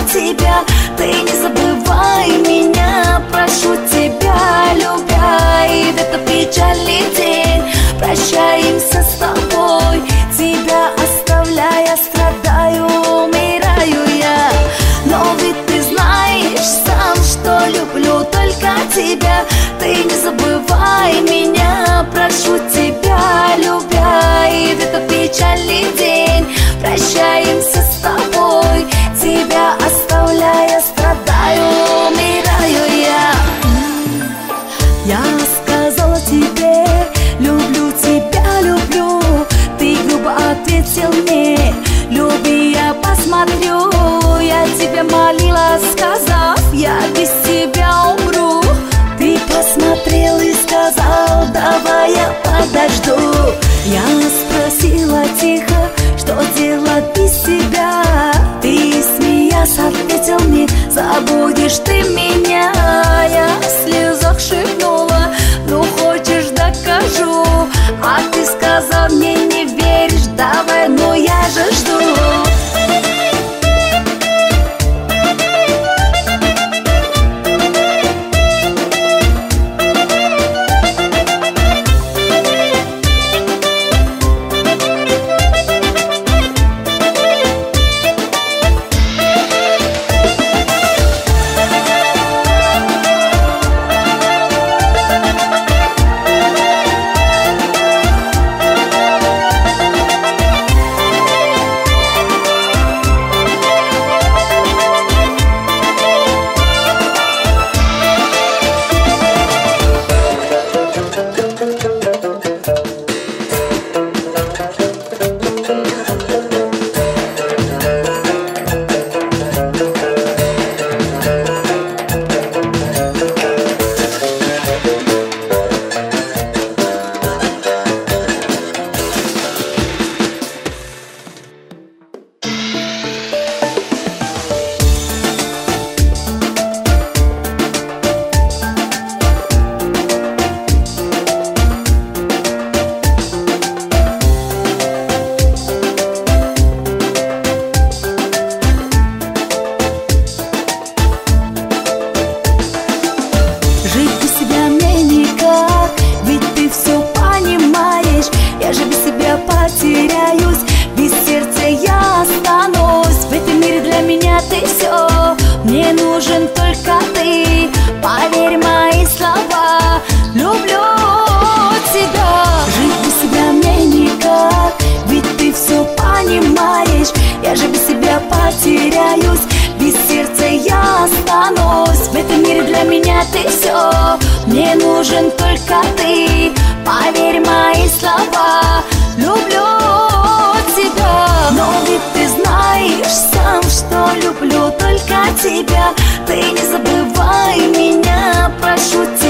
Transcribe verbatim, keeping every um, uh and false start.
тебя. Ты не забывай меня, прошу тебя, любя. И в этот печальный день прощаемся с тобой. Тебя оставляя, страдаю, умираю я. Но ведь ты знаешь сам, что люблю только тебя. Ты не забывай меня, прошу тебя, любя. И в этот печальный день прощаемся с тобой. Тебя оставляя, страдаю, умираю я. Я сказала тебе, люблю тебя, люблю. Ты грубо ответил мне, люби, я посмотрю. Я тебя молила, сказав, я без тебя умру. Ты посмотрел и сказал, давай я подожду. Я спросила тихо, что делать без тебя. Ты, смеясь, ответил мне, забудешь ты меня. Я в слезах шепнула, ну хочешь докажу. А ты сказал, мне не веришь, давай, ну я же жду. Потеряюсь, без сердца я останусь. В этом мире для меня ты все, мне нужен только ты. Поверь мои слова, люблю тебя. Жить без себя мне никак, ведь ты все понимаешь. Я же без себя потеряюсь, без сердца я останусь. В этом мире для меня ты все, мне нужен только ты. Поверь мои слова, люблю тебя. Но ведь ты знаешь сам, что люблю только тебя. Ты не забывай меня, прошу тебя.